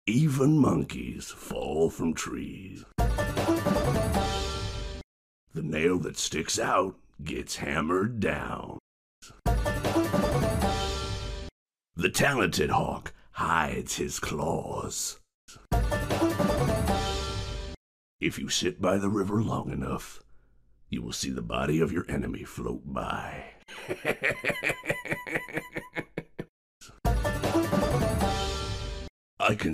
Even monkeys fall from trees. The nail that sticks out gets hammered down. The talented hawk hides his claws. If you sit by the river long enough, you will see the body of your enemy float by.